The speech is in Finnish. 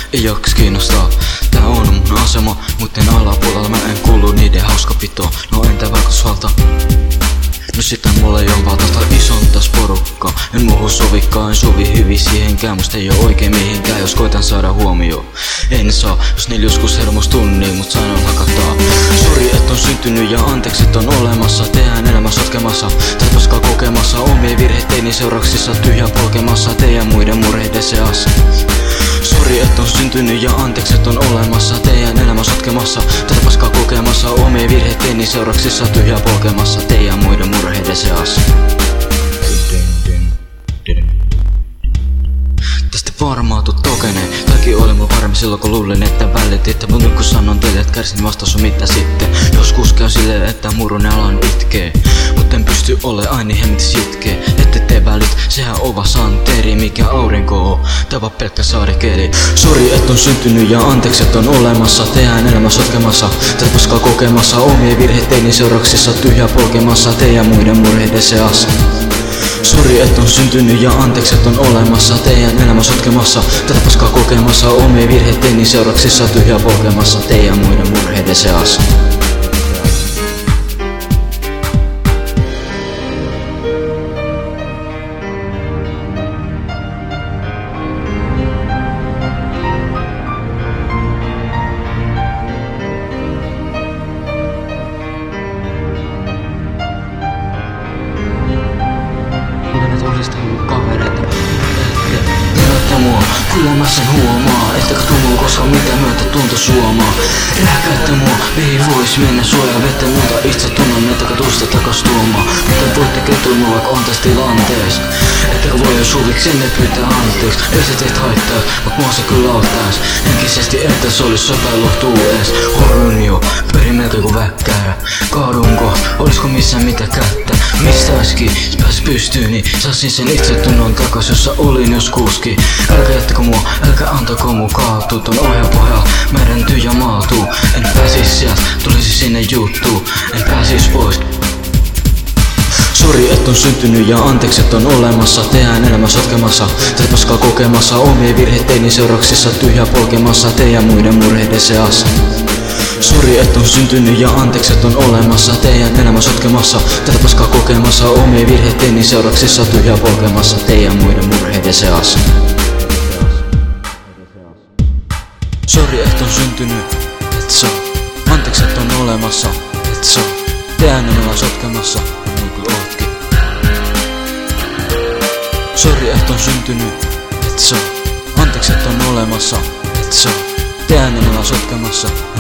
ei jaks kiinnostaa. Tää on mun asema, mutten alapuolella mä en kuulu niiden hauskapitoon. No entä vaikusvalta? No sitä mulla ei oo valtasta isontas porukkaa. En muuhun sovikaan, en sovi hyvin siihenkään. Musta ei oo oikein mihinkään, jos koitan saada huomioon. En saa, jos niillä joskus hermostun, niin mut sanon hakataa. Sori et on syntynyt ja anteeksi et on olemassa. Tehdään elämä sotkemassa, tätä paskaa kokemassa. Omien virheitteini seurauksissa tyhjää polkemassa. Teidän muiden murheiden seassa. Sori et on syntynyt ja anteeksi et on olemassa. Teidän elämä sotkemassa, tätä paskaa kokemassa. Omien virheitteini seurauksissa tyhjää polkemassa. Teidän muiden murheiden seassa. Tästä varmaan tuu tokeneen. Kaikki oli mun paremmin silloin kun luulin että välititte. Mut nyt kun sanon teille et kärsin vastaus on mitä sitten. Joskus käy silleen että murun alan itkee. Mut en pysty ole aina hemmetis itkee. Ette tee välit, sehän ova santeri. Mikä aurinko oo, tää vaan pelkkä saarikeli. Sori et on syntynyt ja anteeksi et on olemassa. Teidän elämä sotkemassa, tätä paskaa kokemassa. Omien virheitteini seurauksissa tyhjää polkemassa. Teidän muiden murheiden seassa. Sori et on syntynyt ja anteeksi et on olemassa. Teidän elämä sotkemassa, tätä paskaa kokemassa. Omien virheitteini seurauksissa tyhjää polkemassa. Teidän muiden murheiden seassa. Olisitte ollut kavereita. Tiedätte mua, kyllä mä sen huomaa. Ettekä tuu koska mitä myötä tunto suomaa. Rääkäitte mua, mihin vois mennä suojaa vettä muuta itse tunnon, ettekä tuusta takas tuomaan. Mutta voitte kettua mua vaikka on tässä tilanteessa. Ettekä voi jos suviksi ennen pyytää anteeksi. Ei se teitä haittaa, mut mua se kyllä auttais. Henkisesti että se olis sotailuttuu ees. Horun jo, perin melkein ku väkkää. Kaadunko, olisko missään mitä kättä? Mistä äsken pääs pystyyn, niin saisin sen itsetunnon takas, jossa olin joskuskin. Älkää jättäkö mua, älkää antako mun kaatuu. Ton ohjaa pohjaa, meidän tyhjä maatuu. En pääsis sieltä, tulisi sinne juttuun. En pääsis pois. Sori et on syntynyt ja anteeksi et on olemassa. Teidän elämä sotkemassa, tätä paskaa kokemassa. Omien virheitteini seurauksissa tyhjää polkemassa. Teidän muiden murheiden seassa. Sori et on syntynyt ja anteeksi et on olemassa. Teidän elämä sotkemassa, tätä paskaa kokemassa. Omien virheitteini seurauksissa tyhjää polkemassa. Teidän muiden murheiden seassa. Sori et on syntynyt, et sä. Anteeksi et on olemassa, et sä. Teidän elämä sotkemassa, niin kuin ootkin. Sori et on syntynyt, et sä. Anteeksi et on olemassa, et sä. Teidän elämä sotkemassa.